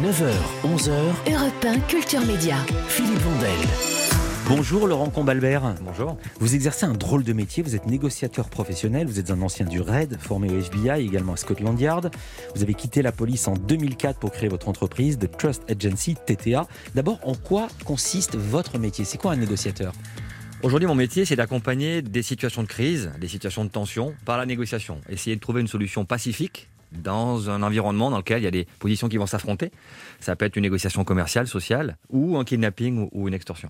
9h, 11h, Europe 1 Culture Média. Philippe Vandel. Bonjour Laurent Combalbert. Bonjour. Vous exercez un drôle de métier, vous êtes négociateur professionnel, vous êtes un ancien du RAID, formé au FBI, également à Scotland Yard. Vous avez quitté la police en 2004 pour créer votre entreprise, The Trust Agency, TTA. D'abord, en quoi consiste votre métier ? C'est quoi un négociateur ? Aujourd'hui, mon métier, c'est d'accompagner des situations de crise, des situations de tension, par la négociation. Essayer de trouver une solution pacifique dans un environnement dans lequel il y a des positions qui vont s'affronter. Ça peut être une négociation commerciale, sociale, ou un kidnapping ou une extorsion.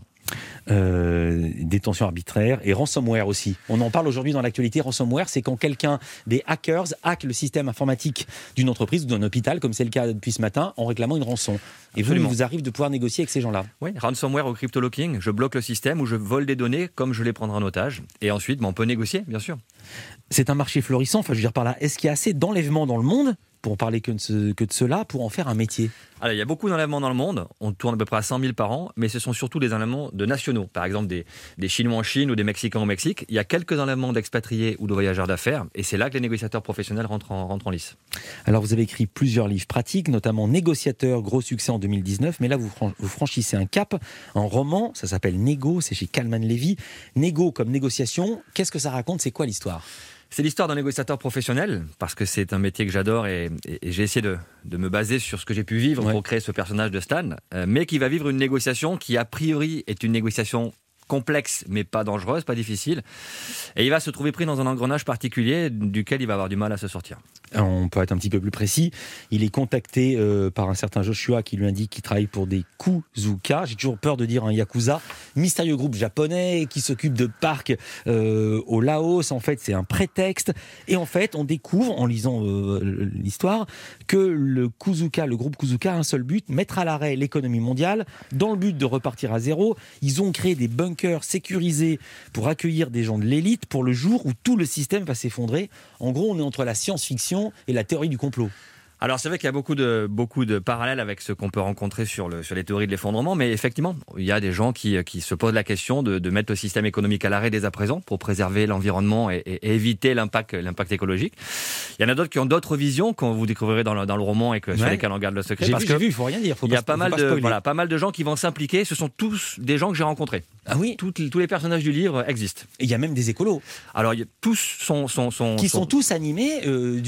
Détention arbitraire et ransomware aussi. On en parle aujourd'hui dans l'actualité. Ransomware, c'est quand quelqu'un, des hackers, hack le système informatique d'une entreprise ou d'un hôpital, comme c'est le cas depuis ce matin, en réclamant une rançon. Et vous, il vous arrive de pouvoir négocier avec ces gens-là. Oui, ransomware ou crypto-locking, je bloque le système ou je vole des données comme je les prendrai en otage. Et ensuite, on peut négocier, bien sûr. C'est un marché florissant, enfin je veux dire par là, est-ce qu'il y a assez d'enlèvements dans le monde, pour en parler que de cela, pour en faire un métier ? Alors, il y a beaucoup d'enlèvements dans le monde, on tourne à peu près à 100 000 par an, mais ce sont surtout des enlèvements de nationaux, par exemple des Chinois en Chine ou des Mexicains au Mexique. Il y a quelques enlèvements d'expatriés ou de voyageurs d'affaires, et c'est là que les négociateurs professionnels rentrent en lice. Alors vous avez écrit plusieurs livres pratiques, notamment Négociateur, gros succès en 2019, mais là vous franchissez un cap, un roman, ça s'appelle Négo, c'est chez Calman Levy. Négo comme négociation, qu'est-ce que ça raconte, c'est quoi l'histoire ? C'est l'histoire d'un négociateur professionnel, parce que c'est un métier que j'adore et j'ai essayé de me baser sur ce que j'ai pu vivre pour créer ce personnage de Stan, mais qui va vivre une négociation qui, a priori, est une négociation complexe, mais pas dangereuse, pas difficile. Et il va se trouver pris dans un engrenage particulier duquel il va avoir du mal à se sortir. On peut être un petit peu plus précis. Il est contacté par un certain Joshua qui lui indique qu'il travaille pour des Kuzuka. J'ai toujours peur de dire un Yakuza. Mystérieux groupe japonais qui s'occupe de parcs au Laos. En fait, c'est un prétexte. Et en fait, on découvre, en lisant l'histoire, que le groupe Kuzuka a un seul but, mettre à l'arrêt l'économie mondiale dans le but de repartir à zéro. Ils ont créé des bunkers sécurisés pour accueillir des gens de l'élite pour le jour où tout le système va s'effondrer. En gros, on est entre la science-fiction et la théorie du complot. Alors c'est vrai qu'il y a beaucoup de parallèles avec ce qu'on peut rencontrer sur les théories de l'effondrement, mais effectivement, il y a des gens qui se posent la question de mettre le système économique à l'arrêt dès à présent pour préserver l'environnement et éviter l'impact écologique. Il y en a d'autres qui ont d'autres visions, qu'on vous découvrirez dans le roman et sur lesquelles on garde le secret. J'ai vu, il faut rien dire. Il y a pas mal de gens qui vont s'impliquer. Ce sont tous des gens que j'ai rencontrés. Ah oui. Tous les personnages du livre existent. Et il y a même des écolos. Alors tous sont tous animés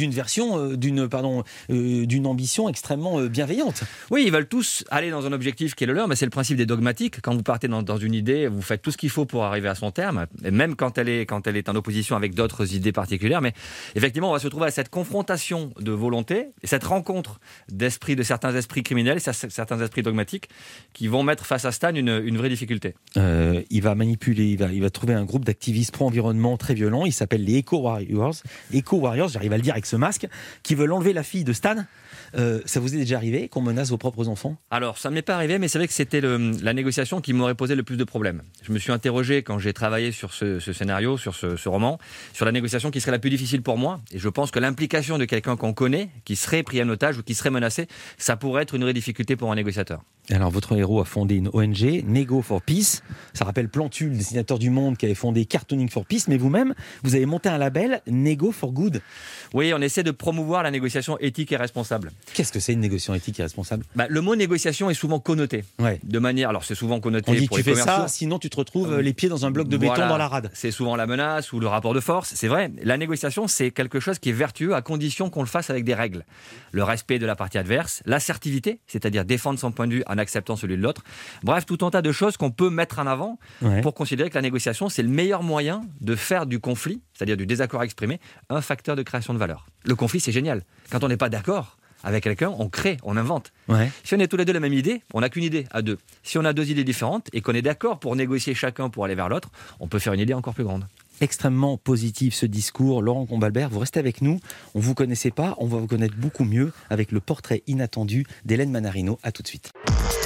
d'une ambition extrêmement bienveillante. Oui, ils veulent tous aller dans un objectif qui est le leur, mais c'est le principe des dogmatiques. Quand vous partez dans une idée, vous faites tout ce qu'il faut pour arriver à son terme, et même quand elle est en opposition avec d'autres idées particulières. Mais effectivement, on va se trouver à cette confrontation de volonté, et cette rencontre de certains esprits criminels, certains esprits dogmatiques, qui vont mettre face à Stan une vraie difficulté. Il va manipuler, il va trouver un groupe d'activistes pro-environnement très violents. Il s'appelle les Eco Warriors, j'arrive à le dire avec ce masque, qui veulent enlever la fille de Stan. Ça vous est déjà arrivé qu'on menace vos propres enfants ? Alors, ça ne m'est pas arrivé, mais c'est vrai que c'était la négociation qui m'aurait posé le plus de problèmes. Je me suis interrogé quand j'ai travaillé sur ce scénario, sur ce roman, sur la négociation qui serait la plus difficile pour moi. Et je pense que l'implication de quelqu'un qu'on connaît, qui serait pris en otage ou qui serait menacé, ça pourrait être une vraie difficulté pour un négociateur. Alors, votre héros a fondé une ONG, Nego for Peace. Ça rappelle Plantul, dessinateur du Monde, qui avait fondé Cartooning for Peace. Mais vous-même, vous avez monté un label, Nego for Good. Oui, on essaie de promouvoir la négociation éthique et responsable. Qu'est-ce que c'est une négociation éthique et responsable ? Le mot négociation est souvent connoté. Ouais. De manière, alors c'est souvent connoté on dit pour tu les fais commerciaux. Ça, sinon tu te retrouves les pieds dans un bloc de béton dans la rade. C'est souvent la menace ou le rapport de force. C'est vrai, la négociation, c'est quelque chose qui est vertueux à condition qu'on le fasse avec des règles. Le respect de la partie adverse, l'assertivité, c'est-à-dire défendre son point de vue en acceptant celui de l'autre. Bref, tout un tas de choses qu'on peut mettre en avant pour considérer que la négociation, c'est le meilleur moyen de faire du conflit, c'est-à-dire du désaccord exprimé, un facteur de création de valeur. Le conflit, c'est génial. Quand on n'est pas d'accord avec quelqu'un, on crée, on invente. Ouais. Si on est tous les deux la même idée, on n'a qu'une idée à deux. Si on a deux idées différentes et qu'on est d'accord pour négocier chacun pour aller vers l'autre, on peut faire une idée encore plus grande. Extrêmement positif ce discours. Laurent Combalbert, vous restez avec nous. On ne vous connaissait pas, on va vous connaître beaucoup mieux avec le portrait inattendu d'Hélène Manarino. À tout de suite.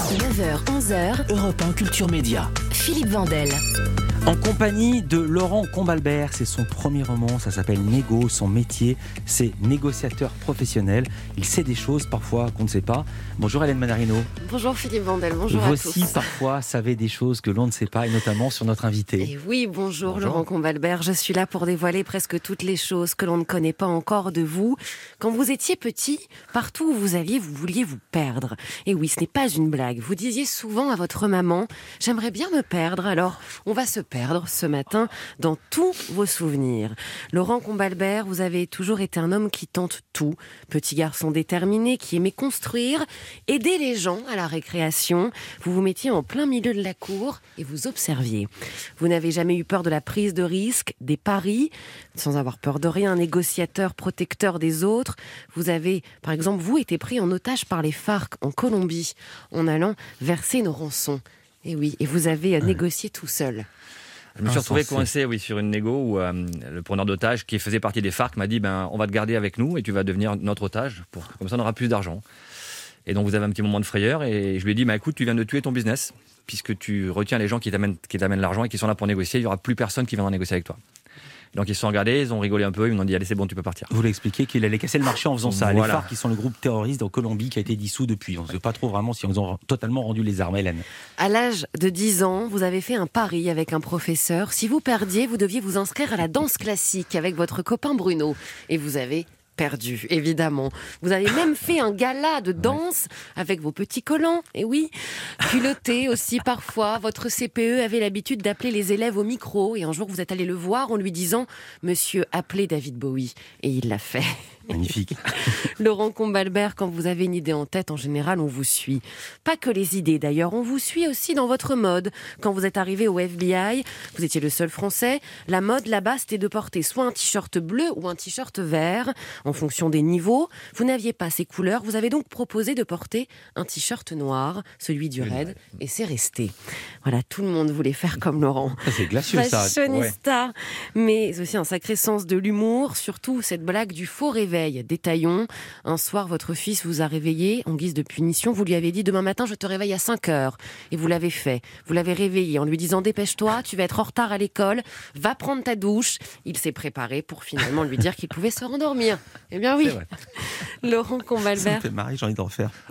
9h, 11h, Europe 1 Culture Média. Philippe Vandel. En compagnie de Laurent Combalbert, c'est son premier roman, ça s'appelle Négo, son métier, c'est négociateur professionnel. Il sait des choses parfois qu'on ne sait pas. Bonjour Hélène Manarino. Bonjour Philippe Vandel, bonjour à tous. Vous aussi parfois savez des choses que l'on ne sait pas, et notamment sur notre invité. Et oui, bonjour Laurent Combalbert, je suis là pour dévoiler presque toutes les choses que l'on ne connaît pas encore de vous. Quand vous étiez petit, partout où vous alliez, vous vouliez vous perdre. Et oui, ce n'est pas une blague. Vous disiez souvent à votre maman, j'aimerais bien me perdre, alors on va se perdre ce matin dans tous vos souvenirs. Laurent Combalbert, vous avez toujours été un homme qui tente tout. Petit garçon déterminé qui aimait construire, aider les gens à la récréation. Vous vous mettiez en plein milieu de la cour et vous observiez. Vous n'avez jamais eu peur de la prise de risque, des paris, sans avoir peur de rien, un négociateur protecteur des autres. Vous avez, par exemple, vous été pris en otage par les FARC en Colombie en allant verser une rançon. Et oui, et vous avez négocié tout seul. Je me suis retrouvé coincé sur une négo où le preneur d'otage qui faisait partie des FARC m'a dit on va te garder avec nous et tu vas devenir notre otage, comme ça on aura plus d'argent. Et donc vous avez un petit moment de frayeur et je lui ai dit écoute, tu viens de tuer ton business puisque tu retiens les gens qui t'amènent l'argent et qui sont là pour négocier, il n'y aura plus personne qui viendra négocier avec toi. Donc ils se sont regardés, ils ont rigolé un peu, ils m'ont dit allez c'est bon, tu peux partir. Vous voulez expliquer qu'il allait casser le marché en faisant ça. Voilà. Les FARC qui sont le groupe terroriste en Colombie qui a été dissous depuis. On ne sait pas trop vraiment si ils ont totalement rendu les armes, Hélène. À l'âge de 10 ans, vous avez fait un pari avec un professeur. Si vous perdiez, vous deviez vous inscrire à la danse classique avec votre copain Bruno. Et vous avez perdu, évidemment. Vous avez même fait un gala de danse avec vos petits collants, et oui, culottés aussi parfois. Votre CPE avait l'habitude d'appeler les élèves au micro, et un jour vous êtes allé le voir en lui disant « Monsieur, appelez David Bowie ». Et il l'a fait. Magnifique. Laurent Combalbert, quand vous avez une idée en tête, en général, on vous suit. Pas que les idées, d'ailleurs, on vous suit aussi dans votre mode. Quand vous êtes arrivé au FBI, vous étiez le seul Français. La mode, là-bas, c'était de porter soit un t-shirt bleu ou un t-shirt vert, en fonction des niveaux. Vous n'aviez pas ces couleurs. Vous avez donc proposé de porter un t-shirt noir, celui du Raid, et c'est resté. Voilà, tout le monde voulait faire comme Laurent. C'est glacieux, ça. Fashionista, mais aussi un sacré sens de l'humour, surtout cette blague du faux réveil. Détaillons. Un soir, votre fils vous a réveillé en guise de punition. Vous lui avez dit demain matin, je te réveille à 5h. Et vous l'avez fait. Vous l'avez réveillé en lui disant dépêche-toi, tu vas être en retard à l'école, va prendre ta douche. Il s'est préparé pour finalement lui dire qu'il pouvait se rendormir. Eh bien oui. Laurent Combalbert. Ça me fait marrer, j'ai envie d'en faire.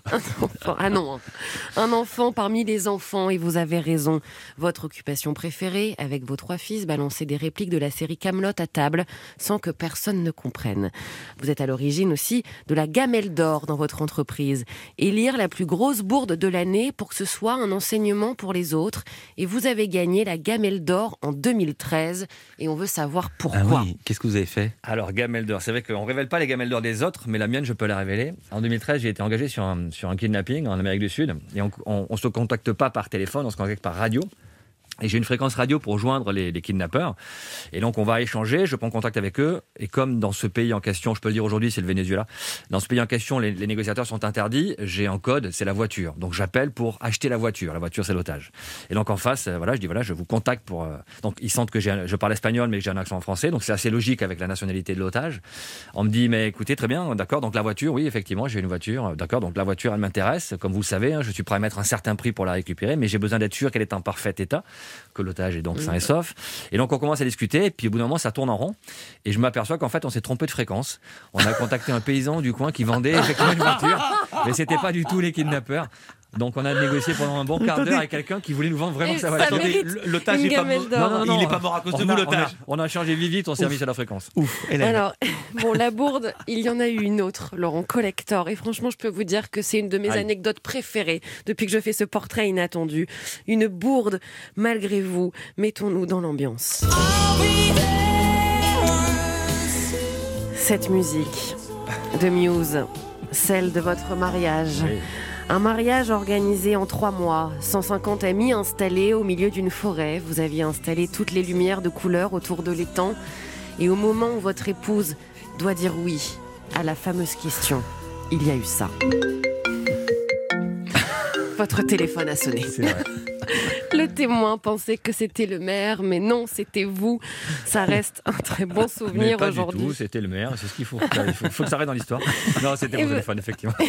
Un enfant parmi les enfants, et vous avez raison. Votre occupation préférée, avec vos 3 fils, balancer des répliques de la série Kaamelott à table, sans que personne ne comprenne. Vous êtes à l'origine aussi de la gamelle d'or dans votre entreprise. Élire la plus grosse bourde de l'année pour que ce soit un enseignement pour les autres. Et vous avez gagné la gamelle d'or en 2013. Et on veut savoir pourquoi. Ah oui, qu'est-ce que vous avez fait ? Alors gamelle d'or, c'est vrai qu'on ne révèle pas les gamelles d'or des autres, mais la mienne je peux la révéler. En 2013 j'ai été engagé sur un kidnapping en Amérique du Sud. Et on ne se contacte pas par téléphone, on se contacte par radio. Et j'ai une fréquence radio pour joindre les kidnappeurs. Et donc, on va échanger, je prends contact avec eux. Et comme dans ce pays en question, je peux le dire aujourd'hui, c'est le Venezuela. Dans ce pays en question, les négociateurs sont interdits. J'ai un code, c'est la voiture. Donc, j'appelle pour acheter la voiture. La voiture, c'est l'otage. Et donc, en face, je dis, je vous contacte pour... Donc, ils sentent que je parle espagnol, mais que j'ai un accent français. Donc, c'est assez logique avec la nationalité de l'otage. On me dit, mais écoutez, très bien, d'accord. Donc, la voiture, oui, effectivement, j'ai une voiture. D'accord, donc la voiture, elle m'intéresse. Comme vous le savez, je suis prêt à mettre un certain prix pour la récupérer, mais j'ai besoin d'être sûr qu'elle est en parfait état, que l'otage est donc sain et sauf. Et donc on commence à discuter, et puis au bout d'un moment ça tourne en rond, et je m'aperçois qu'en fait on s'est trompé de fréquence. On a contacté un paysan du coin qui vendait effectivement une voiture, mais c'était pas du tout les kidnappeurs. Donc on a négocié pendant un bon quart d'heure avec quelqu'un qui voulait nous vendre vraiment sa voiture. L'otage n'est pas mort. Non, il n'est pas mort à cause de vous, l'otage. On a changé vite, on s'est remis sur la fréquence. Ouf, Hélène. Alors, la bourde, il y en a eu une autre, Laurent, collector. Et franchement, je peux vous dire que c'est une de mes anecdotes préférées depuis que je fais ce portrait inattendu. Une bourde, malgré vous. Mettons-nous dans l'ambiance. Cette musique de Muse, celle de votre mariage. Oui. Un mariage organisé en 3 mois, 150 amis installés au milieu d'une forêt. Vous aviez installé toutes les lumières de couleur autour de l'étang. Et au moment où votre épouse doit dire oui à la fameuse question, il y a eu ça. Votre téléphone a sonné. C'est vrai. Le témoin pensait que c'était le maire, mais non, c'était vous. Ça reste un très bon souvenir mais pas aujourd'hui. du tout, c'était le maire, c'est ce qu'il faut. Il faut que ça reste dans l'histoire. Non, c'était mon téléphone, effectivement.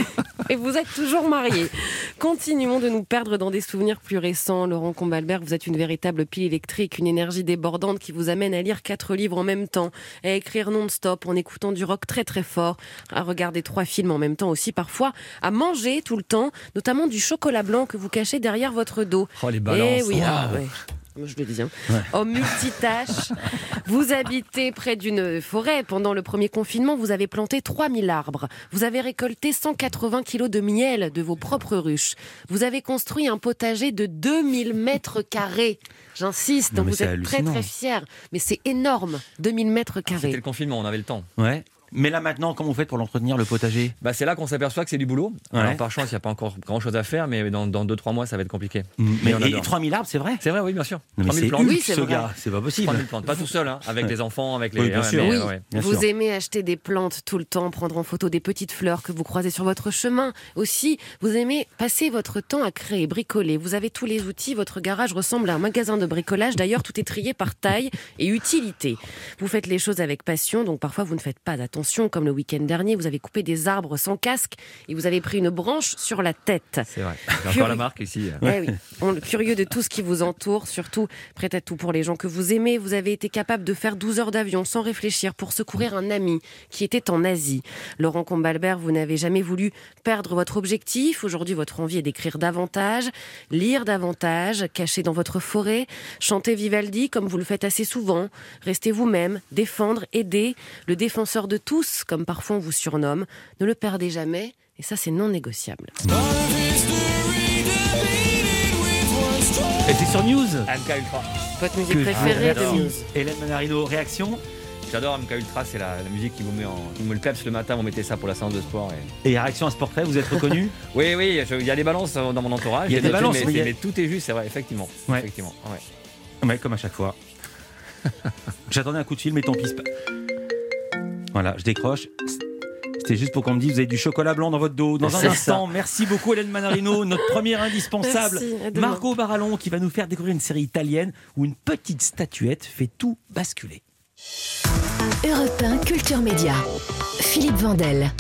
Et vous êtes toujours marié. Continuons de nous perdre dans des souvenirs plus récents. Laurent Combalbert, vous êtes une véritable pile électrique, une énergie débordante qui vous amène à lire 4 livres en même temps, à écrire non-stop en écoutant du rock très très fort, à regarder 3 films en même temps aussi parfois, à manger tout le temps, notamment du chocolat blanc que vous cachez derrière votre dos. Oh, les balances. Eh oui, ouais. Je le dis. En multitâche, vous habitez près d'une forêt. Pendant le premier confinement, vous avez planté 3000 arbres. Vous avez récolté 180 kilos de miel de vos propres ruches. Vous avez construit un potager de 2000 mètres carrés. J'insiste, vous êtes très très fiers. Mais c'est énorme, 2000 mètres carrés. C'était le confinement, on avait le temps. Ouais. Mais là maintenant, comment vous faites pour l'entretenir, le potager ? C'est là qu'on s'aperçoit que c'est du boulot. Ouais. Alors par chance, il n'y a pas encore grand chose à faire, mais dans 2-3 mois, ça va être compliqué. Mais 3000 arbres, c'est vrai ? C'est vrai, oui, bien sûr. Non, mais 3000 c'est plantes. Hulk, ce gars, c'est pas possible. 3000 plantes, pas tout seul, avec des enfants, avec les... Oui, bien sûr. Bien vous aimez acheter des plantes tout le temps, prendre en photo des petites fleurs que vous croisez sur votre chemin. Aussi, vous aimez passer votre temps à créer, bricoler. Vous avez tous les outils, votre garage ressemble à un magasin de bricolage. D'ailleurs, tout est trié par taille et utilité. Vous faites les choses avec passion, donc parfois vous ne faites pas d'attention, comme le week-end dernier, vous avez coupé des arbres sans casque et vous avez pris une branche sur la tête. C'est vrai, j'ai encore la marque ici. Curieux de tout ce qui vous entoure, surtout prêt à tout pour les gens que vous aimez. Vous avez été capable de faire 12 heures d'avion sans réfléchir pour secourir un ami qui était en Asie. Laurent Combalbert, vous n'avez jamais voulu perdre votre objectif. Aujourd'hui, votre envie est d'écrire davantage, lire davantage, caché dans votre forêt, chanter Vivaldi comme vous le faites assez souvent, rester vous-même, défendre, aider, le défenseur de tous, comme parfois on vous surnomme. Ne le perdez jamais, et ça c'est non négociable. Et c'est sur News. MK Ultra. Votre musique préférée de News. Hélène Manarino, réaction ? J'adore MK Ultra, c'est la musique qui vous met le peps le matin, vous mettez ça pour la séance de sport. Et réaction à ce portrait, vous êtes reconnu ? Oui, il y a des balances dans mon entourage. Il y a des balances, mais tout est juste, c'est vrai, effectivement. Ouais. Effectivement, Ouais, comme à chaque fois. J'attendais un coup de fil, mais tant pis. Voilà, je décroche. C'était juste pour qu'on me dise vous avez du chocolat blanc dans votre dos. Dans un instant, merci beaucoup Hélène Manarino, notre première indispensable. Merci, Margot Barallon qui va nous faire découvrir une série italienne où une petite statuette fait tout basculer. Europe 1 Culture Média. Philippe Vandel.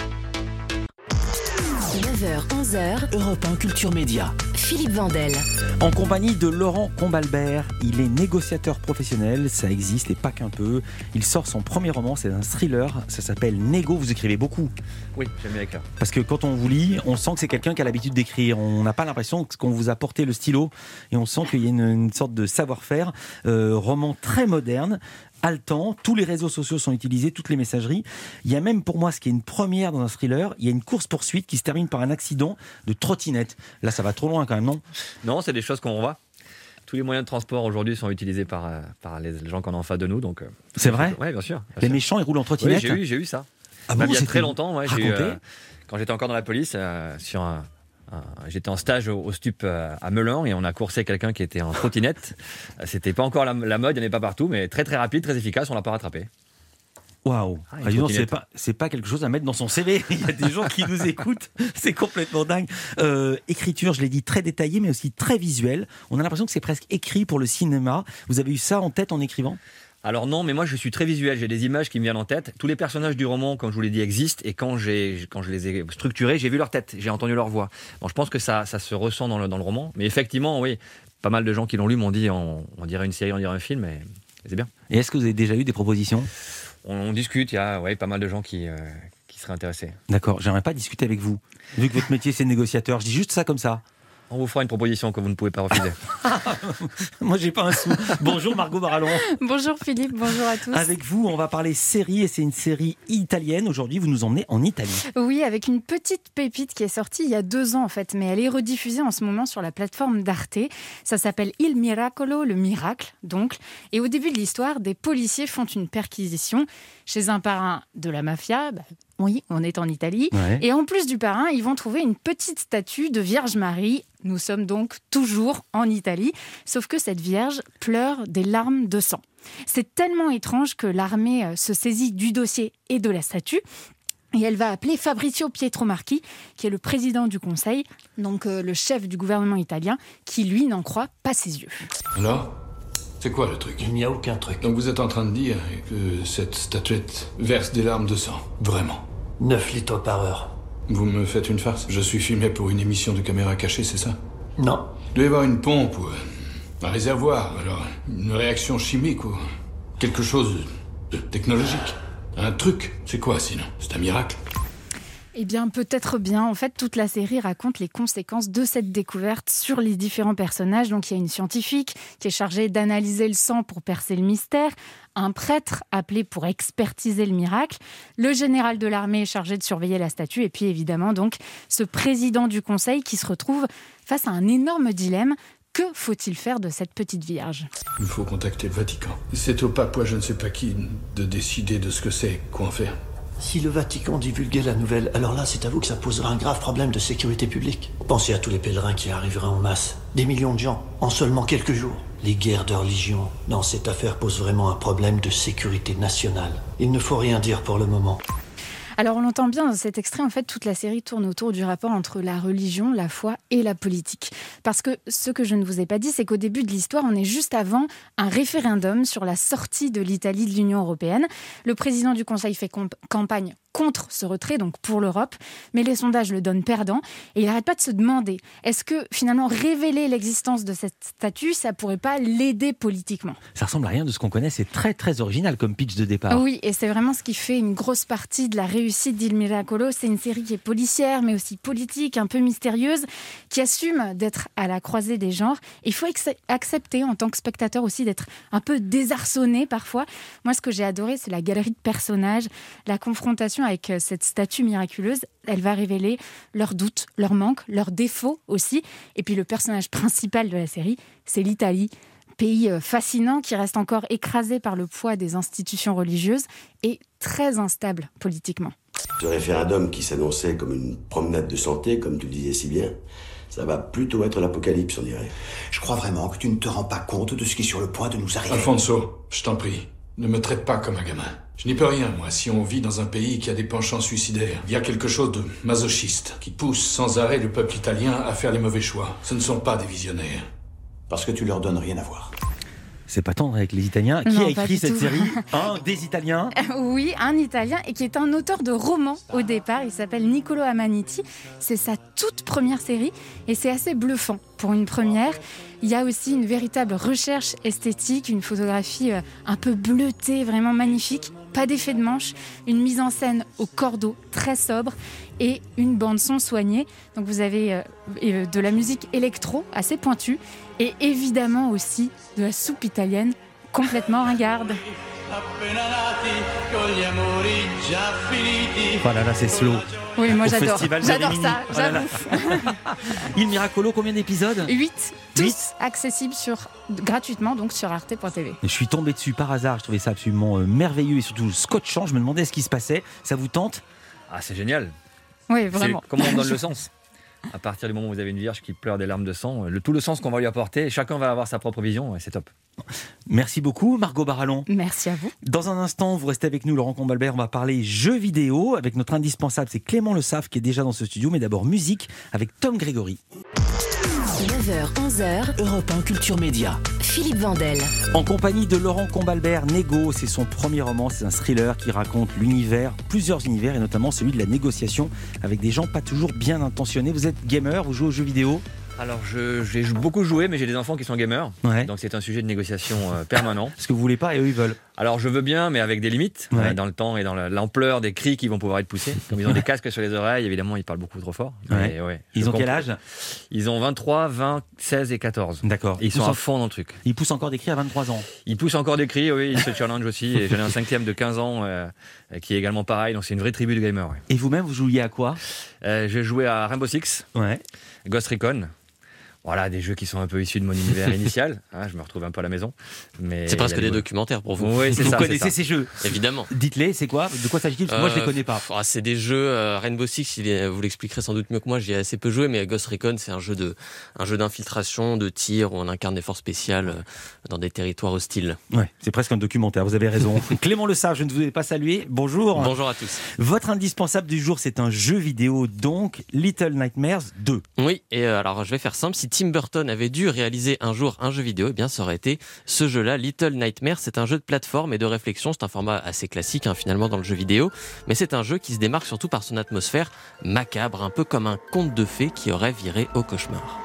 9h, 11h. Europe 1 Culture Média. Philippe Vandel. En compagnie de Laurent Combalbert, il est négociateur professionnel, ça existe et pas qu'un peu. Il sort son premier roman, c'est un thriller, ça s'appelle Négo, vous écrivez beaucoup. Oui, j'aime bien écrire. Parce que quand on vous lit, on sent que c'est quelqu'un qui a l'habitude d'écrire, on n'a pas l'impression qu'on vous a porté le stylo et on sent qu'il y a une sorte de savoir-faire. Roman très moderne, haletant, tous les réseaux sociaux sont utilisés, toutes les messageries. Il y a même pour moi ce qui est une première dans un thriller, il y a une course-poursuite qui se termine par un accident de trottinette. Là ça va trop loin quand même, non ? Non, c'est des choses qu'on voit. Tous les moyens de transport aujourd'hui sont utilisés par les gens qu'on a en face de nous. Donc, c'est vrai ? Oui, bien sûr. Les méchants, ils roulent en trottinette ? Oui, j'ai eu ça. Ah bon, il y a très longtemps, racontez. Quand j'étais encore dans la police, j'étais en stage au Stup à Melun et on a coursé quelqu'un qui était en trottinette. C'était pas encore la mode, il n'y en avait pas partout, mais très très rapide, très efficace, on l'a pas rattrapé. Waouh, c'est pas quelque chose à mettre dans son CV. Il y a des gens qui nous écoutent, c'est complètement dingue. Écriture, je l'ai dit, très détaillée, mais aussi très visuelle. On a l'impression que c'est presque écrit pour le cinéma. Vous avez eu ça en tête en écrivant ? Alors non, mais moi je suis très visuel, j'ai des images qui me viennent en tête. Tous les personnages du roman, comme je vous l'ai dit, existent et quand je les ai structurés, j'ai vu leur tête, j'ai entendu leur voix. Bon, je pense que ça se ressent dans le roman, mais effectivement, oui, pas mal de gens qui l'ont lu m'ont dit on dirait une série, on dirait un film, mais c'est bien. Et est-ce que vous avez déjà eu des propositions ? On discute, il y a pas mal de gens qui seraient intéressés. D'accord, j'aimerais pas discuter avec vous, vu que votre métier c'est négociateur, je dis juste ça comme ça. On vous fera une proposition que vous ne pouvez pas refuser. Moi, j'ai pas un sou. Bonjour Margot Barallon. Bonjour Philippe, bonjour à tous. Avec vous, on va parler série et c'est une série italienne. Aujourd'hui, vous nous emmenez en Italie. Oui, avec une petite pépite qui est sortie il y a 2 ans en fait, mais elle est rediffusée en ce moment sur la plateforme d'Arte. Ça s'appelle Il Miracolo, le miracle donc. Et au début de l'histoire, des policiers font une perquisition chez un parrain de la mafia. Oui, on est en Italie. Ouais. Et en plus du parrain, ils vont trouver une petite statue de Vierge Marie. Nous sommes donc toujours en Italie, sauf que cette Vierge pleure des larmes de sang. C'est tellement étrange que l'armée se saisit du dossier et de la statue. Et elle va appeler Fabrizio Pietromarchi, qui est le président du Conseil, donc le chef du gouvernement italien, qui lui n'en croit pas ses yeux. Alors ? C'est quoi le truc ? Il n'y a aucun truc. Donc vous êtes en train de dire que cette statuette verse des larmes de sang, vraiment ? 9 litres par heure. Vous me faites une farce? Je suis filmé pour une émission de caméra cachée, c'est ça? Non. Il doit y avoir une pompe ou un réservoir, alors une réaction chimique ou quelque chose de technologique. Un truc. C'est quoi sinon? C'est un miracle? Eh bien, peut-être bien. En fait, toute la série raconte les conséquences de cette découverte sur les différents personnages. Donc, il y a une scientifique qui est chargée d'analyser le sang pour percer le mystère, un prêtre appelé pour expertiser le miracle, le général de l'armée chargé de surveiller la statue, et puis évidemment, donc, ce président du conseil qui se retrouve face à un énorme dilemme. Que faut-il faire de cette petite vierge? Il faut contacter le Vatican. C'est au pape, je ne sais pas qui, de décider de ce que c'est, quoi en faire. Si le Vatican divulguait la nouvelle, alors là, c'est à vous que ça posera un grave problème de sécurité publique. Pensez à tous les pèlerins qui arriveraient en masse. Des millions de gens, en seulement quelques jours. Les guerres de religion. Non, cette affaire pose vraiment un problème de sécurité nationale. Il ne faut rien dire pour le moment. Alors on l'entend bien dans cet extrait, en fait toute la série tourne autour du rapport entre la religion, la foi et la politique. Parce que ce que je ne vous ai pas dit, c'est qu'au début de l'histoire, on est juste avant un référendum sur la sortie de l'Italie de l'Union européenne. Le président du Conseil fait campagne contre ce retrait, donc pour l'Europe, mais les sondages le donnent perdant et il n'arrête pas de se demander, est-ce que finalement révéler l'existence de cette statue, ça pourrait pas l'aider politiquement? Ça ressemble à rien de ce qu'on connaît, c'est très très original comme pitch de départ. Oui, et c'est vraiment ce qui fait une grosse partie de la réussite d'Il Miracolo. C'est une série qui est policière, mais aussi politique, un peu mystérieuse, qui assume d'être à la croisée des genres. Il faut accepter en tant que spectateur aussi d'être un peu désarçonné parfois. Moi, ce que j'ai adoré, c'est la galerie de personnages, la confrontation avec cette statue miraculeuse. Elle va révéler leurs doutes, leurs manques, leurs défauts aussi. Et puis le personnage principal de la série, c'est l'Italie. Pays fascinant qui reste encore écrasé par le poids des institutions religieuses et très instable politiquement. Ce référendum qui s'annonçait comme une promenade de santé, comme tu le disais si bien, ça va plutôt être l'apocalypse, on dirait. Je crois vraiment que tu ne te rends pas compte de ce qui est sur le point de nous arriver. Alfonso, je t'en prie, ne me traite pas comme un gamin. Je n'y peux rien, moi, si on vit dans un pays qui a des penchants suicidaires. Il y a quelque chose de masochiste qui pousse sans arrêt le peuple italien à faire les mauvais choix. Ce ne sont pas des visionnaires. Parce que tu leur donnes rien à voir. C'est pas tendre avec les Italiens. Qui Non, a pas écrit du cette tout. série? Des Italiens. Oui, un Italien et qui est un auteur de romans au départ. Il s'appelle Niccolo Amaniti. C'est sa toute première série et c'est assez bluffant pour une première. Il y a aussi une véritable recherche esthétique, une photographie un peu bleutée, vraiment magnifique. Pas d'effet de manche, une mise en scène au cordeau très sobre et une bande-son soignée. Donc vous avez de la musique électro assez pointue et évidemment aussi de la soupe italienne complètement ringarde. Voilà, là c'est slow. Oui, moi Au j'adore. Festival de J'adore Rimini. ça, Oh là là. j'avoue. Il Miracolo, combien d'épisodes? 8, tous 8. accessibles gratuitement donc sur arte.tv. Je suis tombé dessus par hasard, je trouvais ça absolument merveilleux et surtout scotchant. Je me demandais ce qui se passait. Ça vous tente? Ah, c'est génial. Oui, vraiment. C'est comment on donne le sens. À partir du moment où vous avez une vierge qui pleure des larmes de sang, tout le sens qu'on va lui apporter, chacun va avoir sa propre vision et c'est top. Merci beaucoup, Margot Barallon. Merci à vous. Dans un instant, vous restez avec nous, Laurent Combalbert. On va parler jeux vidéo avec notre indispensable, c'est Clément Le Saf qui est déjà dans ce studio. Mais d'abord, musique avec Tom Grégory. 9h, 11h, Europe 1 Culture Média. Philippe Vandel. En compagnie de Laurent Combalbert, Négo, c'est son premier roman, c'est un thriller qui raconte plusieurs univers et notamment celui de la négociation avec des gens pas toujours bien intentionnés. Vous êtes gamer, vous jouez aux jeux vidéo? Alors, j'ai beaucoup joué, mais j'ai des enfants qui sont gamers. Ouais. Donc, c'est un sujet de négociation permanent. Parce que vous voulez pas et eux ils veulent. Alors, je veux bien, mais avec des limites, Ouais. dans le temps et dans l'ampleur des cris qui vont pouvoir être poussés. Comme ils ont des casques sur les oreilles, évidemment, ils parlent beaucoup trop fort. Mais, ouais, Ils ont quel âge? Ils ont 23, 20, 16 et 14. D'accord. Et ils sont à fond dans le truc. Ils poussent encore des cris à 23 ans. Ils poussent encore des cris, oui, ils se challenge aussi. Et j'en ai un 5e de 15 ans qui est également pareil. Donc, c'est une vraie tribu de gamers. Ouais. Et vous-même, vous jouiez à quoi? J'ai joué à Rainbow Six, Ouais. Ghost Recon. Voilà, des jeux qui sont un peu issus de mon univers initial. Je me retrouve un peu à la maison. Mais C'est presque il y a des documentaires pour vous. Oui, c'est Vous ça. connaissez c'est ça. ces jeux? Évidemment. Dites-les, c'est quoi? De quoi s'agit-il? Parce que moi, je les connais pas. C'est des jeux Rainbow Six, vous l'expliquerez sans doute mieux que moi, j'y ai assez peu joué, mais Ghost Recon, c'est un jeu d'infiltration, de tir, où on incarne des forces spéciales dans des territoires hostiles. Ouais, c'est presque un documentaire, vous avez raison. Clément Le Sage, je ne vous ai pas salué. Bonjour. Bonjour à tous. Votre indispensable du jour, c'est un jeu vidéo, donc Little Nightmares 2. Oui, et alors je vais faire simple, si Tim Burton avait dû réaliser un jour un jeu vidéo, eh bien ça aurait été ce jeu-là, Little Nightmares. C'est un jeu de plateforme et de réflexion. C'est un format assez classique finalement dans le jeu vidéo, mais c'est un jeu qui se démarque surtout par son atmosphère macabre, un peu comme un conte de fées qui aurait viré au cauchemar.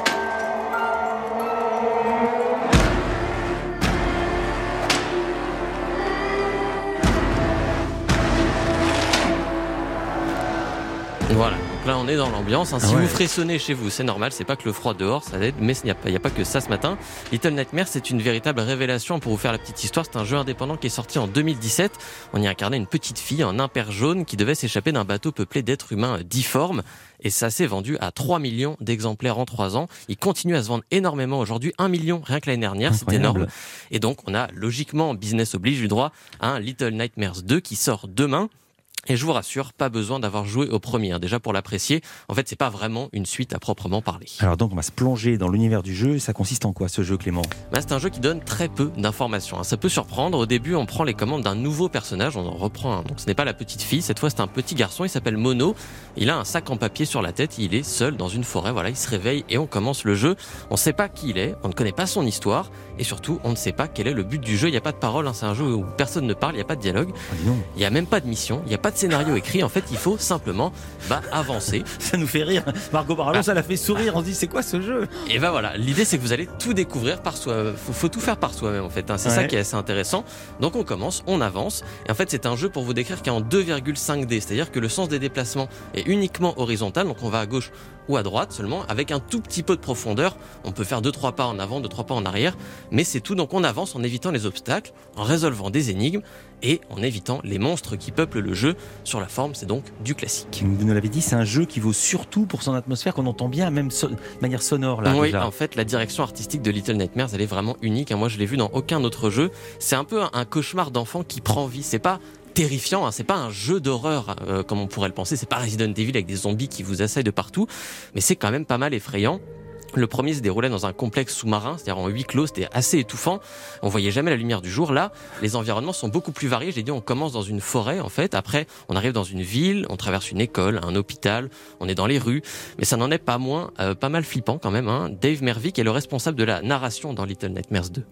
Voilà, donc là on est dans l'ambiance. Si vous frissonnez chez vous, c'est normal, c'est pas que le froid dehors, ça aide, mais il n'y a pas que ça ce matin. Little Nightmares, c'est une véritable révélation. Pour vous faire la petite histoire, c'est un jeu indépendant qui est sorti en 2017. On y incarnait une petite fille en impair jaune qui devait s'échapper d'un bateau peuplé d'êtres humains difformes. Et ça s'est vendu à 3 millions d'exemplaires en 3 ans. Il continue à se vendre énormément aujourd'hui, 1 million rien que l'année dernière, c'est énorme. Et donc on a logiquement, business oblige, eu droit à un Little Nightmares 2 qui sort demain. Et je vous rassure, pas besoin d'avoir joué au premier. Déjà pour l'apprécier, en fait, c'est pas vraiment une suite à proprement parler. Alors donc, on va se plonger dans l'univers du jeu. Ça consiste en quoi, ce jeu, Clément ? C'est un jeu qui donne très peu d'informations. Ça peut surprendre. Au début, on prend les commandes d'un nouveau personnage. On en reprend un. Donc, ce n'est pas la petite fille. Cette fois, c'est un petit garçon. Il s'appelle Mono. Il a un sac en papier sur la tête. Il est seul dans une forêt. Voilà, il se réveille et on commence le jeu. On ne sait pas qui il est. On ne connaît pas son histoire. Et surtout, on ne sait pas quel est le but du jeu. Il n'y a pas de parole. C'est un jeu où personne ne parle. Il n'y a pas de dialogue. Il n'y a même pas de mission. Il n'y a pas de scénario écrit. En fait, il faut simplement avancer. Ça nous fait rire. Margot Barallon, ça l'a fait sourire. On se dit, c'est quoi ce jeu ? Et voilà. L'idée, c'est que vous allez tout découvrir par soi. Faut tout faire par soi-même, en fait. C'est ça qui est assez intéressant. Donc, on commence, on avance. Et en fait, c'est un jeu pour vous décrire qui est en 2,5D. C'est-à-dire que le sens des déplacements est uniquement horizontal. Donc, on va à gauche ou à droite seulement, avec un tout petit peu de profondeur. On peut faire 2-3 pas en avant, 2-3 pas en arrière. Mais c'est tout. Donc, on avance en évitant les obstacles, en résolvant des énigmes et en évitant les monstres qui peuplent le jeu. Sur la forme, c'est donc du classique. Vous nous l'avez dit, c'est un jeu qui vaut surtout pour son atmosphère qu'on entend bien, même de manière sonore. Là, oui, déjà. En fait, la direction artistique de Little Nightmares, elle est vraiment unique. Moi, je l'ai vu dans aucun autre jeu. C'est un peu un cauchemar d'enfant qui prend vie. C'est pas terrifiant, c'est pas un jeu d'horreur comme on pourrait le penser. C'est pas Resident Evil avec des zombies qui vous assaillent de partout, mais c'est quand même pas mal effrayant. Le premier se déroulait dans un complexe sous-marin, c'est-à-dire en huis clos, c'était assez étouffant. On voyait jamais la lumière du jour. Là, les environnements sont beaucoup plus variés. J'ai dit, on commence dans une forêt, en fait. Après, on arrive dans une ville, on traverse une école, un hôpital, on est dans les rues. Mais ça n'en est pas moins, pas mal flippant quand même. Dave Mervick est le responsable de la narration dans Little Nightmares 2.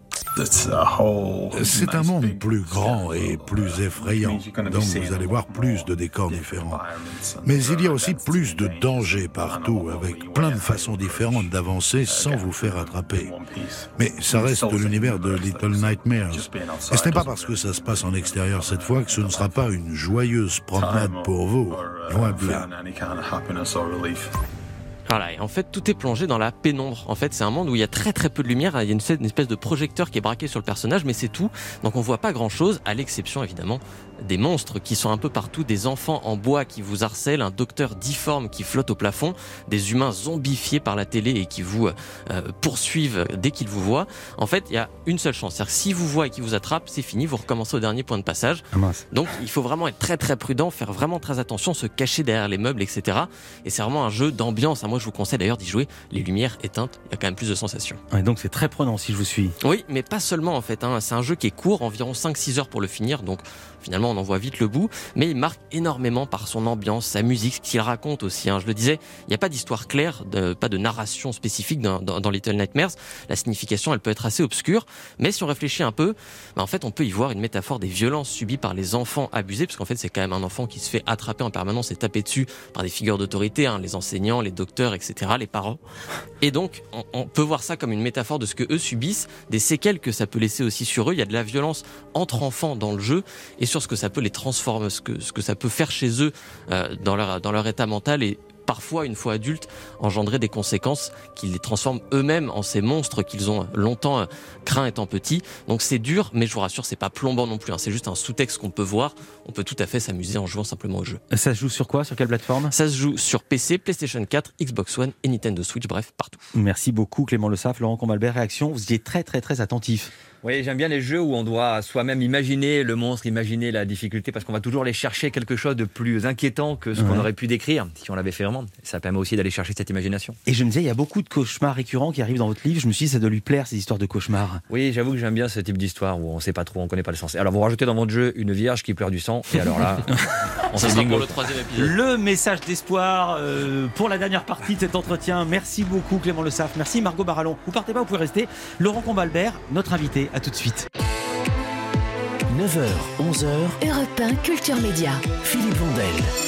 C'est un monde plus grand et plus effrayant, donc vous allez voir plus de décors différents. Mais il y a aussi plus de dangers partout, avec plein de façons différentes d'avancer sans vous faire attraper. Mais ça reste de l'univers de Little Nightmares. Et ce n'est pas parce que ça se passe en extérieur cette fois que ce ne sera pas une joyeuse promenade pour vous, loin de là. Voilà, et en fait, tout est plongé dans la pénombre. En fait, c'est un monde où il y a très très peu de lumière. Il y a une espèce de projecteur qui est braqué sur le personnage, mais c'est tout. Donc on voit pas grand-chose, à l'exception évidemment des monstres qui sont un peu partout, des enfants en bois qui vous harcèlent, un docteur difforme qui flotte au plafond, des humains zombifiés par la télé et qui vous poursuivent dès qu'ils vous voient. En fait, il y a une seule chance. C'est-à-dire que s'ils vous voient et qu'ils vous attrapent, c'est fini, vous recommencez au dernier point de passage. Donc il faut vraiment être très très prudent, faire vraiment très attention, se cacher derrière les meubles, etc. Et c'est vraiment un jeu d'ambiance. Moi, je vous conseille d'ailleurs d'y jouer les lumières éteintes. Il y a quand même plus de sensations. Et donc c'est très prenant si je vous suis. Oui, mais pas seulement en fait. C'est un jeu qui est court, environ 5-6 heures pour le finir. Donc finalement, on en voit vite le bout. Mais il marque énormément par son ambiance, sa musique, ce qu'il raconte aussi. Je le disais, il n'y a pas d'histoire claire, pas de narration spécifique dans Little Nightmares. La signification, elle peut être assez obscure. Mais si on réfléchit un peu, en fait, on peut y voir une métaphore des violences subies par les enfants abusés. Parce qu'en fait, c'est quand même un enfant qui se fait attraper en permanence et taper dessus par des figures d'autorité, les enseignants, les docteurs, etc., les parents. Et donc, on peut voir ça comme une métaphore de ce que eux subissent, des séquelles que ça peut laisser aussi sur eux. Il y a de la violence entre enfants dans le jeu et sur ce que ça peut les transformer, ce que ça peut faire chez eux dans leur état mental et parfois, une fois adultes, engendrer des conséquences qui les transforment eux-mêmes en ces monstres qu'ils ont longtemps craints étant petits. Donc c'est dur, mais je vous rassure, c'est pas plombant non plus. C'est juste un sous-texte qu'on peut voir. On peut tout à fait s'amuser en jouant simplement au jeu. Ça se joue sur quoi ? Sur quelle plateforme ? Ça se joue sur PC, PlayStation 4, Xbox One et Nintendo Switch, bref, partout. Merci beaucoup Clément Le Saff, Laurent Combalbert, réaction. Vous étiez très très très attentifs. Oui, j'aime bien les jeux où on doit soi-même imaginer le monstre, imaginer la difficulté, parce qu'on va toujours aller chercher quelque chose de plus inquiétant que ce qu'on aurait pu décrire si on l'avait fait vraiment. Ça permet aussi d'aller chercher cette imagination. Et je me disais, il y a beaucoup de cauchemars récurrents qui arrivent dans votre livre. Je me suis dit, ça doit lui plaire, ces histoires de cauchemars. Oui, j'avoue que j'aime bien ce type d'histoire où on ne sait pas trop, on ne connaît pas le sens. Alors vous rajoutez dans votre jeu une vierge qui pleure du sang, et alors là... On se sera pour le 3e épisode. Le message d'espoir pour la dernière partie de cet entretien. Merci beaucoup Clément Le Saff, merci Margot Barallon. Vous partez pas, vous pouvez rester. Laurent Combalbert, notre invité, à tout de suite. 9h, 11h, Europe 1 Culture Média. Philippe Vandel.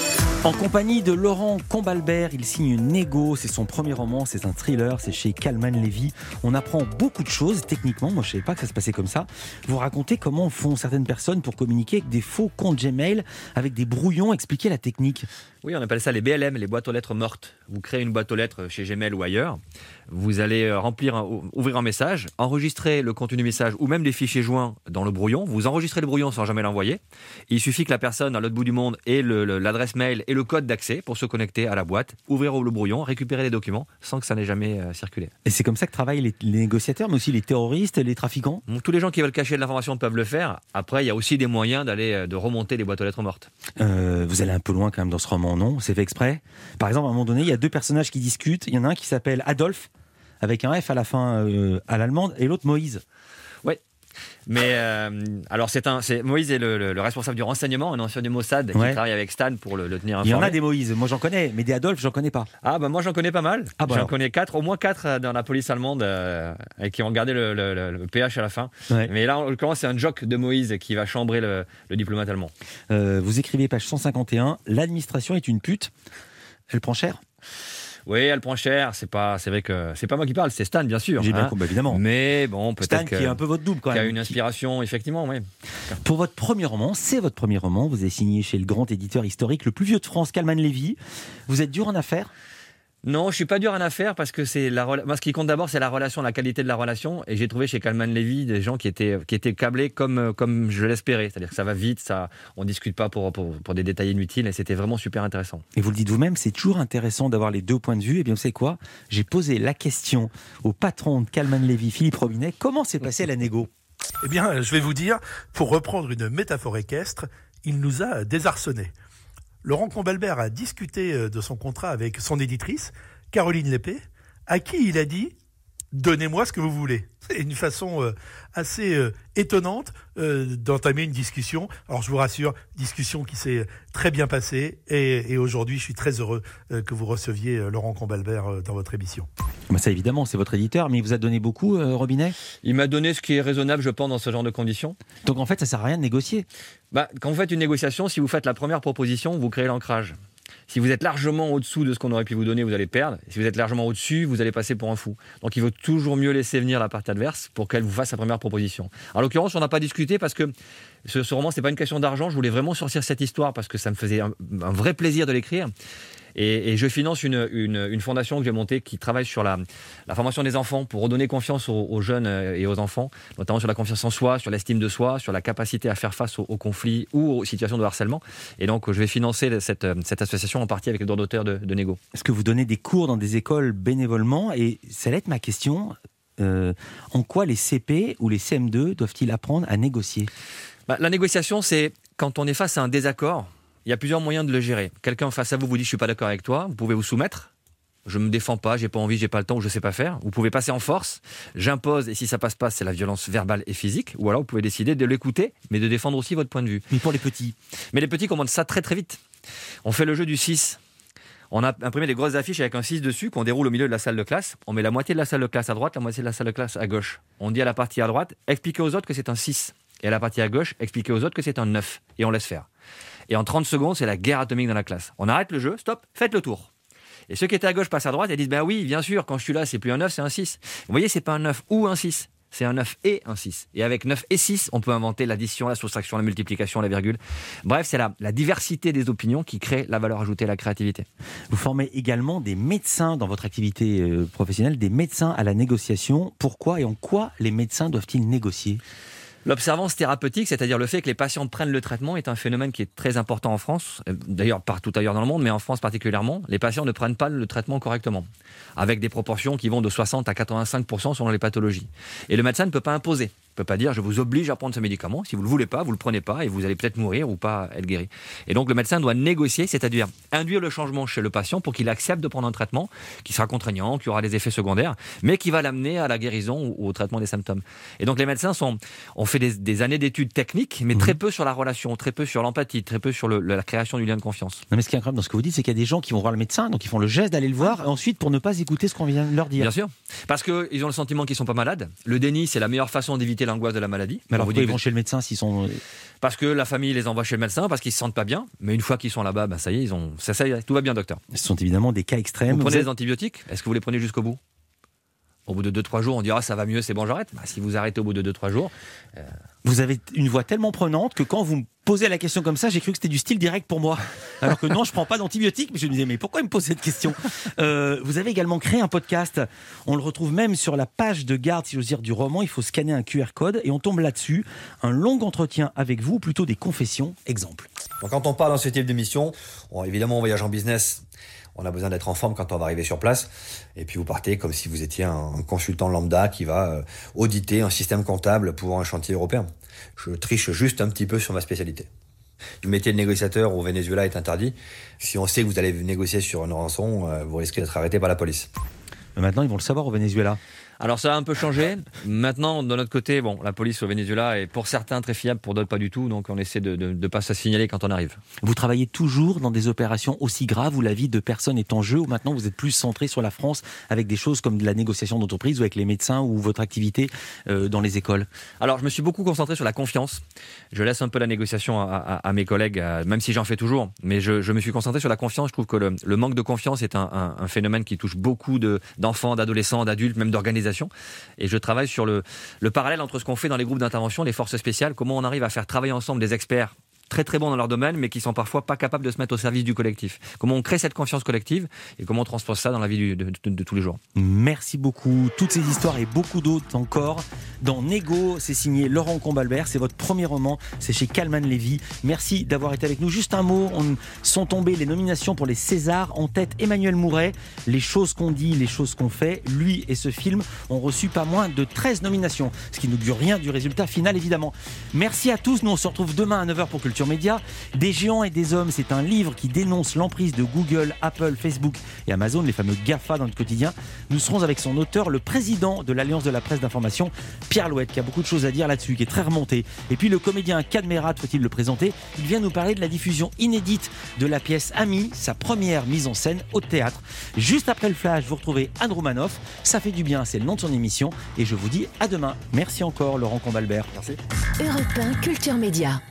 En compagnie de Laurent Combalbert, il signe Négo, c'est son premier roman, c'est un thriller, c'est chez Kalman Levy. On apprend beaucoup de choses techniquement, moi je ne savais pas que ça se passait comme ça. Vous racontez comment font certaines personnes pour communiquer avec des faux comptes Gmail, avec des brouillons, expliquez la technique. Oui, on appelle ça les BLM, les boîtes aux lettres mortes. Vous créez une boîte aux lettres chez Gmail ou ailleurs, vous allez ouvrir un message, enregistrer le contenu du message ou même des fichiers joints dans le brouillon, vous enregistrez le brouillon sans jamais l'envoyer. Il suffit que la personne à l'autre bout du monde ait l'adresse mail et le code d'accès pour se connecter à la boîte, ouvrir le brouillon, récupérer les documents sans que ça n'ait jamais circulé. Et c'est comme ça que travaillent les négociateurs, mais aussi les terroristes, les trafiquants. Donc, tous les gens qui veulent cacher de l'information peuvent le faire. Après, il y a aussi des moyens de remonter les boîtes aux lettres mortes. Vous allez un peu loin quand même dans ce roman, non ? C'est fait exprès. Par exemple, à un moment donné, il y a deux personnages qui discutent. Il y en a un qui s'appelle Adolphe, avec un F à la fin à l'allemande, et l'autre Moïse. Oui. Mais alors Moïse est le responsable du renseignement, un ancien du Mossad qui travaille avec Stan pour le tenir informé. Il y en a des Moïse, moi j'en connais, mais des Adolphe j'en connais pas. Ah bah moi j'en connais pas mal. J'en connais au moins 4 dans la police allemande et qui ont gardé le PH à la fin. Ouais. Mais là en l'occurrence c'est un joke de Moïse qui va chambrer le diplomate allemand. Vous écrivez page 151, l'administration est une pute, elle prend cher. Oui, elle prend cher. C'est vrai que c'est pas moi qui parle, c'est Stan, bien sûr. J'ai bien compris, évidemment. Mais bon, peut-être Stan qui est un peu votre double quand même. Qui a une inspiration, effectivement, oui. Pour votre premier roman, c'est votre premier roman. Vous avez signé chez le grand éditeur historique, le plus vieux de France, Kalman Levy. Vous êtes dur en affaires ? Non, je suis pas dur en affaires parce que moi, ce qui compte d'abord, c'est la relation, la qualité de la relation. Et j'ai trouvé chez Kalman Levy des gens qui étaient câblés comme je l'espérais. C'est-à-dire que ça va vite, on discute pas pour des détails inutiles et c'était vraiment super intéressant. Et vous le dites vous-même, c'est toujours intéressant d'avoir les deux points de vue. Et bien, vous savez quoi ? J'ai posé la question au patron de Kalman Levy, Philippe Robinet. Comment s'est passée la négo ? Eh bien, je vais vous dire, pour reprendre une métaphore équestre, il nous a désarçonnés. Laurent Combalbert a discuté de son contrat avec son éditrice, Caroline Lépée, à qui il a dit « Donnez-moi ce que vous voulez ». C'est une façon assez étonnante d'entamer une discussion. Alors je vous rassure, discussion qui s'est très bien passée et aujourd'hui je suis très heureux que vous receviez Laurent Combalbert dans votre émission. Bah ça évidemment, c'est votre éditeur, mais il vous a donné beaucoup, Robinet ? Il m'a donné ce qui est raisonnable, je pense, dans ce genre de conditions. Donc en fait, ça sert à rien de négocier ? Quand vous faites une négociation, si vous faites la première proposition, vous créez l'ancrage. Si vous êtes largement au-dessous de ce qu'on aurait pu vous donner, vous allez perdre. Si vous êtes largement au-dessus, vous allez passer pour un fou. Donc il vaut toujours mieux laisser venir la partie adverse pour qu'elle vous fasse sa première proposition. En l'occurrence, on n'a pas discuté parce que ce roman, c'est pas une question d'argent. Je voulais vraiment sortir cette histoire parce que ça me faisait un vrai plaisir de l'écrire. Et je finance une fondation que j'ai montée qui travaille sur la formation des enfants pour redonner confiance aux jeunes et aux enfants, notamment sur la confiance en soi, sur l'estime de soi, sur la capacité à faire face aux conflits ou aux situations de harcèlement. Et donc, je vais financer cette association en partie avec les droits d'auteur de Négo. Est-ce que vous donnez des cours dans des écoles bénévolement ? Et ça va être ma question. En quoi les CP ou les CM2 doivent-ils apprendre à négocier ? La négociation, c'est quand on est face à un désaccord. Il y a plusieurs moyens de le gérer. Quelqu'un face à vous dit « je suis pas d'accord avec toi », vous pouvez vous soumettre. Je me défends pas, j'ai pas envie, j'ai pas le temps ou je sais pas faire. Vous pouvez passer en force. J'impose et si ça passe pas, c'est la violence verbale et physique. Ou alors vous pouvez décider de l'écouter, mais de défendre aussi votre point de vue. Mais pour les petits ? Mais les petits commandent ça très très vite. On fait le jeu du 6. On a imprimé des grosses affiches avec un 6 dessus qu'on déroule au milieu de la salle de classe. On met la moitié de la salle de classe à droite, la moitié de la salle de classe à gauche. On dit à la partie à droite, expliquez aux autres que c'est un 6. Et à la partie à gauche, expliquez aux autres que c'est un 9. Et on laisse faire. Et en 30 secondes, c'est la guerre atomique dans la classe. On arrête le jeu, stop, faites le tour. Et ceux qui étaient à gauche passent à droite et disent « ben oui, bien sûr, quand je suis là, c'est plus un 9, c'est un 6. » Vous voyez, c'est pas un 9 ou un 6, c'est un 9 et un 6. Et avec 9 et 6, on peut inventer l'addition, la soustraction, la multiplication, la virgule. Bref, c'est la diversité des opinions qui crée la valeur ajoutée, la créativité. Vous formez également des médecins dans votre activité professionnelle, des médecins à la négociation. Pourquoi et en quoi les médecins doivent-ils négocier ? L'observance thérapeutique, c'est-à-dire le fait que les patients prennent le traitement, est un phénomène qui est très important en France, d'ailleurs partout ailleurs dans le monde, mais en France particulièrement. Les patients ne prennent pas le traitement correctement, avec des proportions qui vont de 60 à 85% selon les pathologies. Et le médecin ne peut pas imposer. ne peut pas dire je vous oblige à prendre ce médicament. Si vous ne le voulez pas, vous ne le prenez pas et vous allez peut-être mourir ou pas être guéri. Et donc le médecin doit négocier, c'est-à-dire induire le changement chez le patient pour qu'il accepte de prendre un traitement qui sera contraignant, qui aura des effets secondaires, mais qui va l'amener à la guérison ou au traitement des symptômes. Et donc les médecins ont fait des années d'études techniques, mais très peu sur la relation, très peu sur l'empathie, très peu sur la création du lien de confiance. Non, mais ce qui est incroyable dans ce que vous dites, c'est qu'il y a des gens qui vont voir le médecin, donc ils font le geste d'aller le voir, et ensuite pour ne pas écouter ce qu'on vient de leur dire. Bien sûr, parce qu'ils ont le sentiment qu'ils ne sont pas malades. Le déni, c'est la meilleure façon d'éviter l'angoisse de la maladie. Mais alors pourquoi ils vont chez le médecin s'ils sont... Parce que la famille les envoie chez le médecin, parce qu'ils ne se sentent pas bien. Mais une fois qu'ils sont là-bas, ça y est, tout va bien, docteur. Ce sont évidemment des cas extrêmes. Vous prenez des antibiotiques, est-ce que vous les prenez jusqu'au bout ? Au bout de 2-3 jours, on dira ça va mieux, c'est bon, j'arrête. Si vous arrêtez au bout de 2-3 jours... Vous avez une voix tellement prenante que quand vous me posez la question comme ça, j'ai cru que c'était du style direct pour moi. Alors que non, je ne prends pas d'antibiotiques. Mais je me disais, mais pourquoi il me pose cette question ? Vous avez également créé un podcast. On le retrouve même sur la page de garde, si j'ose dire, du roman. Il faut scanner un QR code et on tombe là-dessus. Un long entretien avec vous, ou plutôt des confessions. Exemple. Donc, quand on part dans ce type d'émission, évidemment, on voyage en business. On a besoin d'être en forme quand on va arriver sur place. Et puis vous partez comme si vous étiez un consultant lambda qui va auditer un système comptable pour un chantier européen. Je triche juste un petit peu sur ma spécialité. Le métier de négociateur au Venezuela est interdit. Si on sait que vous allez négocier sur une rançon, vous risquez d'être arrêté par la police. Mais maintenant, ils vont le savoir au Venezuela. Alors ça a un peu changé. Maintenant, de notre côté, la police au Venezuela est pour certains très fiable, pour d'autres pas du tout. Donc on essaie de ne pas se signaler quand on arrive. Vous travaillez toujours dans des opérations aussi graves où la vie de personnes est en jeu, ou maintenant vous êtes plus centré sur la France avec des choses comme de la négociation d'entreprise ou avec les médecins ou votre activité dans les écoles ? Alors je me suis beaucoup concentré sur la confiance. Je laisse un peu la négociation à mes collègues, même si j'en fais toujours. Mais je me suis concentré sur la confiance. Je trouve que le manque de confiance est un phénomène qui touche beaucoup d'enfants, d'adolescents, d'adultes, même d'organisations. Et je travaille sur le parallèle entre ce qu'on fait dans les groupes d'intervention, les forces spéciales, comment on arrive à faire travailler ensemble des experts très très bons dans leur domaine, mais qui sont parfois pas capables de se mettre au service du collectif. Comment on crée cette confiance collective et comment on transpose ça dans la vie de tous les jours. Merci beaucoup. Toutes ces histoires et beaucoup d'autres encore dans Négo. C'est signé Laurent Combalbert. C'est votre premier roman. C'est chez Calman Lévy. Merci d'avoir été avec nous. Juste un mot. Sont tombées les nominations pour les Césars. En tête, Emmanuel Mouret. Les choses qu'on dit, les choses qu'on fait. Lui et ce film ont reçu pas moins de 13 nominations. Ce qui ne nous dit rien du résultat final, évidemment. Merci à tous. Nous, on se retrouve demain à 9h pour Culture Média. Des géants et des hommes, c'est un livre qui dénonce l'emprise de Google, Apple, Facebook et Amazon, les fameux GAFA dans notre quotidien. Nous serons avec son auteur, le président de l'Alliance de la presse d'information, Pierre Louette, qui a beaucoup de choses à dire là-dessus, qui est très remonté. Et puis le comédien Cadmerat, faut-il le présenter, il vient nous parler de la diffusion inédite de la pièce Ami, sa première mise en scène au théâtre. Juste après le flash, vous retrouvez Anne Roumanoff. Ça fait du bien, c'est le nom de son émission. Et je vous dis à demain. Merci encore, Laurent Combalbert. Merci. Europe 1 Culture Média.